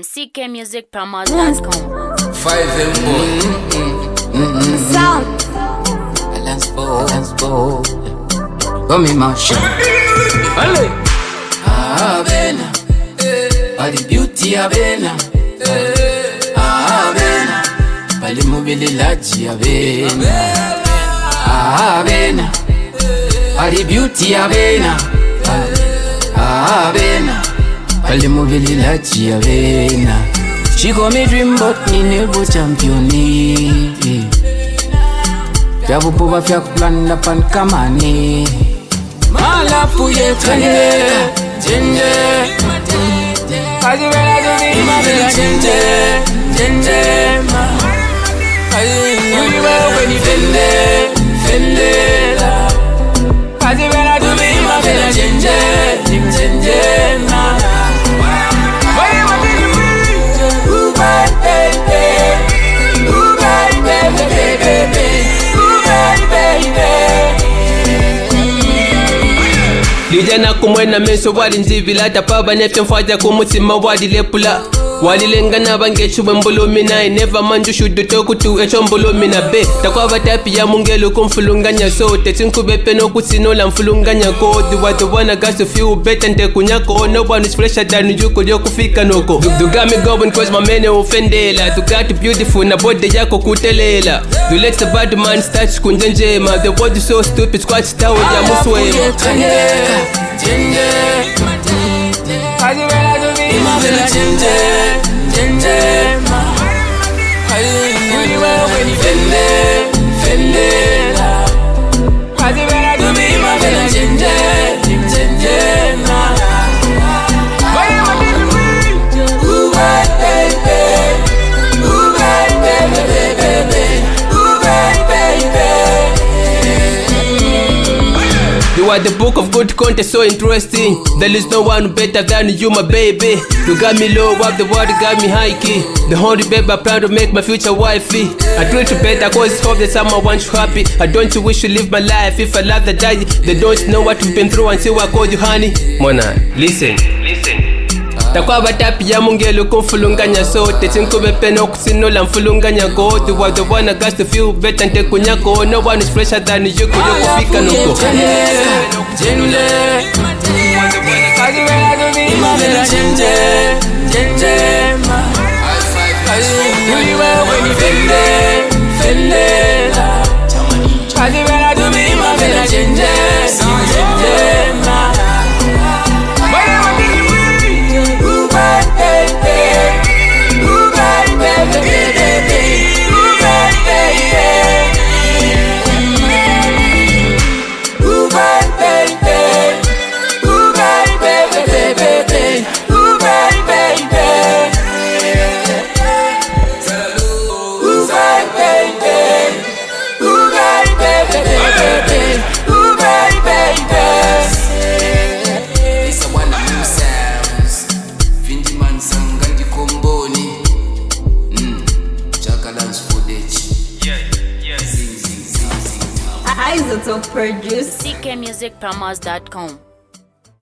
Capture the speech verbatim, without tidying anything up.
C K music promos dot com. Five M boy. Sound. Balance ball, balance ball. Come in my shop. Allez. Ah bena, all the beauty a bena. Ah bena, pali mobile laji a bena. Ah bena, all the beauty a bena. Ah bena, pali mobile laji a bena. She call me dream but me never champion. Vyavu pova vya kuplanda pan kamani. Malafu ye tende, tende. Kazi vela juni ma vela tende, tende ma. Kazi yuli wewe ni fende, fende la. Kazi vela juni ma vela tende, tende ma. Lijana kumwena meso wali nzivila tapaba nefye mfaja kumutima wali lepula wali lengana bangechu mbulumina I never manju shudu toku tu echo mbulumina be takwaba tapi ya mungelu kumfulunganya sote tinkube peno kusinola mfulunganya kodi what the one I got to feel better nte kunyako no one is fresher than you could yokufika noko you got me going cause my mene ufendela you got beautiful na body yako kutelela you let the bad man start kunjenjema the body so stupid squat tower ya muswema Tende, kazi vela juni ma vela tende, tende ma. Kazi yuli wewe ni fende, fende la. Kazi vela juni ma vela tende, tende ma. Why am I baby? Ooh baby, ooh baby, baby, ooh baby. You are the book of good content, so interesting. There is no one better than you, my baby. You got me low up the world, got me high key. The only baby I plan to make my future wifey. I try to better cause hope that someone wants you happy. I don't wish to live my life if I love the die. They don't know what we've been through until I call you honey. Mona, listen, listen. Takwaba tapi ya mungelu kumfulunganya sote tinkube peno kusinola mfulunganya godi you are the one I got to feel better nte kunyako no one is fresher than you kuyokufika nuko Jende, kazi vela juni ma vela tende, tende ma. Kazi yuli wewe ni fende, fende la. Kazi vela juni ma vela tende, tende ma. Isotope produce C K music promos dot com.